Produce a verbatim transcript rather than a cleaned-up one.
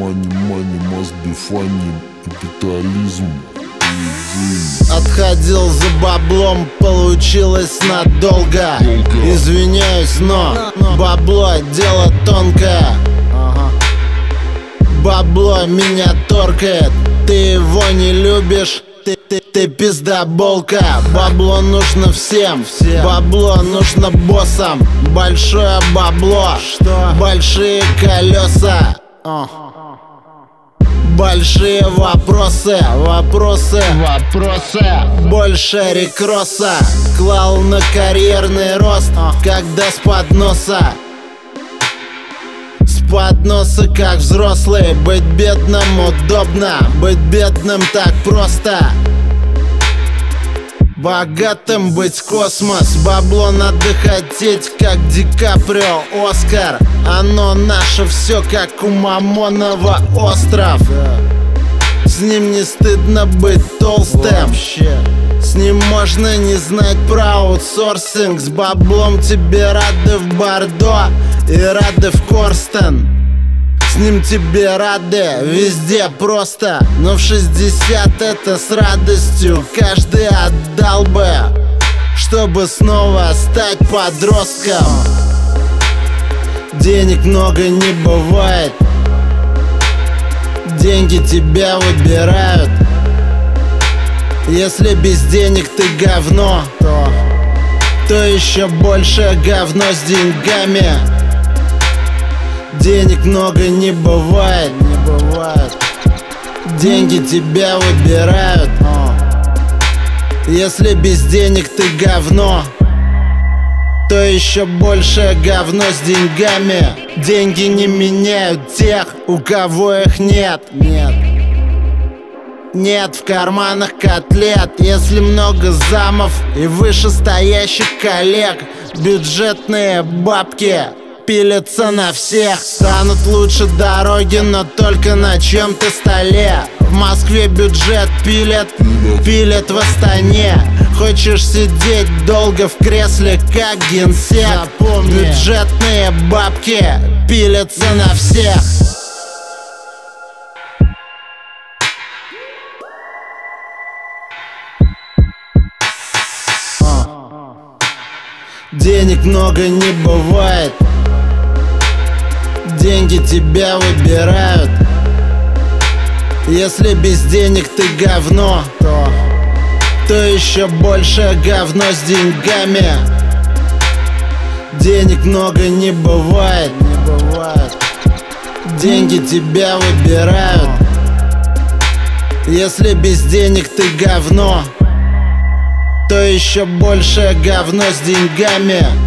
Money, money must be funny. Капитализм. Отходил за баблом, получилось надолго. Извиняюсь, но бабло дело тонкое. Бабло меня торкает, ты его не любишь, ты, ты, ты пиздоболка. Бабло нужно всем, бабло нужно боссам. Большое бабло, большие колеса, большие вопросы, вопросы, вопросы. Больше рекросса клал на карьерный рост, когда с подноса. С подноса как взрослый. Быть бедным удобно, быть бедным так просто. Богатым быть космос. Бабло надо хотеть, как Ди Каприо, Оскар. Оно наше все, как у Мамонова остров. С ним не стыдно быть толстым. С ним можно не знать про аутсорсинг. С баблом тебе рады в Бордо и рады в Корстен. С ним тебе рады везде просто. Но в шестьдесят это с радостью каждый отдал бы, чтобы снова стать подростком. Денег много не бывает, деньги тебя выбирают. Если без денег ты говно, то, то еще больше говно с деньгами. Денег много не бывает, не бывает. Деньги тебя выбирают. Если без денег ты говно, то еще больше говно с деньгами. Деньги не меняют тех, у кого их нет. Нет. Нет в карманах котлет. Если много замов и вышестоящих коллег, бюджетные бабки пилятся на всех. Станут лучше дороги, но только на чем-то столе. В Москве бюджет пилят, пилят в Астане. Хочешь сидеть долго в кресле, как генсек? Запомни, бюджетные бабки пилятся на всех. Денег много не бывает, деньги тебя выбирают. Если без денег ты говно, то, то еще больше говно с деньгами. Денег много не бывает, не бывает. Деньги тебя выбирают. Если без денег ты говно, то еще больше говно с деньгами.